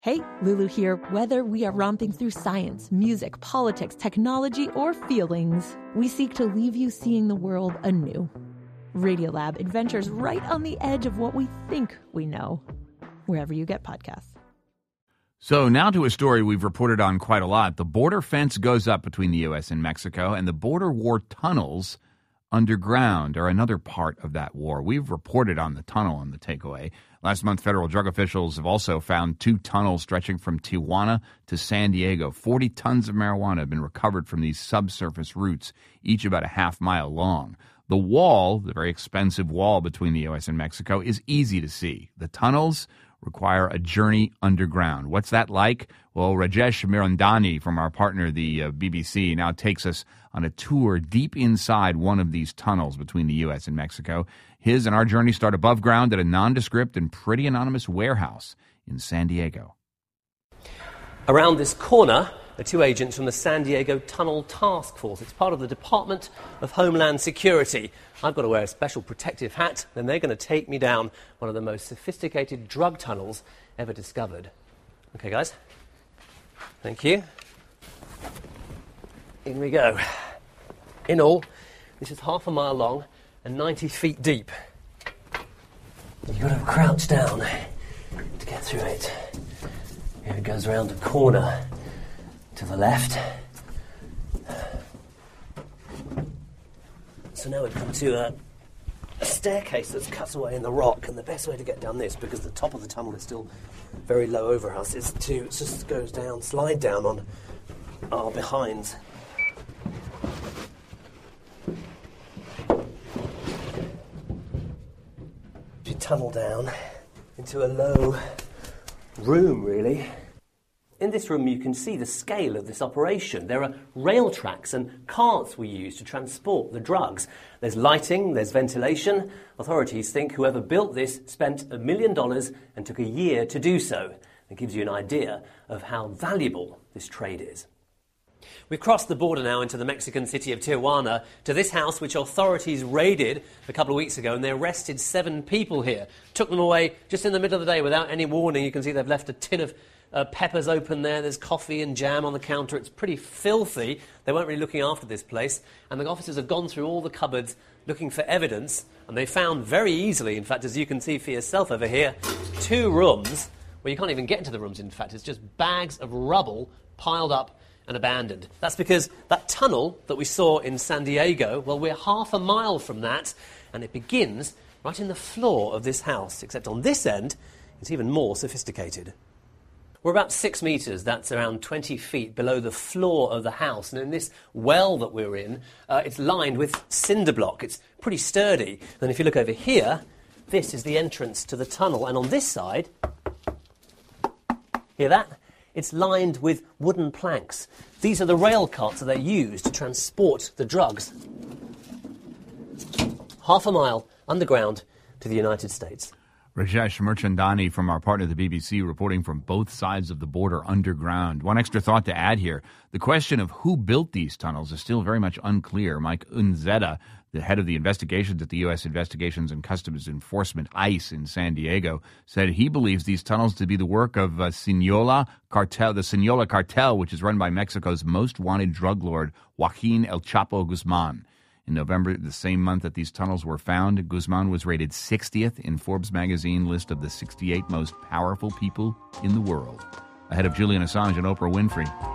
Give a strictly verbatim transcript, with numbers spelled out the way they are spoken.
Hey, Lulu here. Whether we are romping through science, music, politics, technology, or feelings, we seek to leave you seeing the world anew. Radiolab adventures right on the edge of what we think we know, wherever you get podcasts. So now to a story we've reported on quite a lot. The border fence goes up between the U S and Mexico, and the border war tunnels underground are another part of that war. We've reported on the tunnel on the takeaway. Last month, federal drug officials have also found two tunnels stretching from Tijuana to San Diego. forty tons of marijuana have been recovered from these subsurface routes, each about a half mile long. The wall, the very expensive wall between the U S and Mexico, is easy to see. The tunnels require a journey underground. What's that like? Well, Rajesh Mirandani from our partner, the uh, B B C, now takes us on a tour deep inside one of these tunnels between the U S and Mexico. His and our journey start above ground at a nondescript and pretty anonymous warehouse in San Diego. Around this corner are two agents from the San Diego Tunnel Task Force. It's part of the Department of Homeland Security. I've got to wear a special protective hat, then they're going to take me down one of the most sophisticated drug tunnels ever discovered. Okay, guys. Thank you. In we go. In all, this is half a mile long and ninety feet deep. You've got to crouch down to get through it. Here it goes round a corner to the left. So now we've come to a, a staircase that's cut away in the rock, and the best way to get down this, because the top of the tunnel is still very low over us, is to it just goes down, slide down on our behinds. You tunnel down into a low room, really. In this room, you can see the scale of this operation. There are rail tracks and carts we use to transport the drugs. There's lighting, there's ventilation. Authorities think whoever built this spent a million dollars and took a year to do so. It gives you an idea of how valuable this trade is. We've crossed the border now into the Mexican city of Tijuana to this house which authorities raided a couple of weeks ago, and they arrested seven people here. Took them away just in the middle of the day without any warning. You can see they've left a tin of uh, peppers open there. There's coffee and jam on the counter. It's pretty filthy. They weren't really looking after this place. And the officers have gone through all the cupboards looking for evidence, and they found very easily, in fact, as you can see for yourself over here, two rooms where you can't even get into the rooms, in fact. It's just bags of rubble piled up and abandoned. That's because that tunnel that we saw in San Diego, well, we're half a mile from that, and it begins right in the floor of this house, except on this end, it's even more sophisticated. We're about six metres, that's around twenty feet below the floor of the house, and in this well that we're in, uh, it's lined with cinder block. It's pretty sturdy. Then if you look over here, this is the entrance to the tunnel, and on this side, hear that? It's lined with wooden planks. These are the rail carts that they use to transport the drugs. Half a mile underground to the United States. Rajesh Mirchandani from our partner, the B B C, reporting from both sides of the border underground. One extra thought to add here. The question of who built these tunnels is still very much unclear. Mike Unzeta, the head of the investigations at the U S Investigations and Customs Enforcement, ICE, in San Diego, said he believes these tunnels to be the work of uh, Sinaloa cartel, the Sinaloa cartel, which is run by Mexico's most wanted drug lord, Joaquin El Chapo Guzman. In November, the same month that these tunnels were found, Guzman was rated sixtieth in Forbes magazine list of the sixty-eight most powerful people in the world, ahead of Julian Assange and Oprah Winfrey.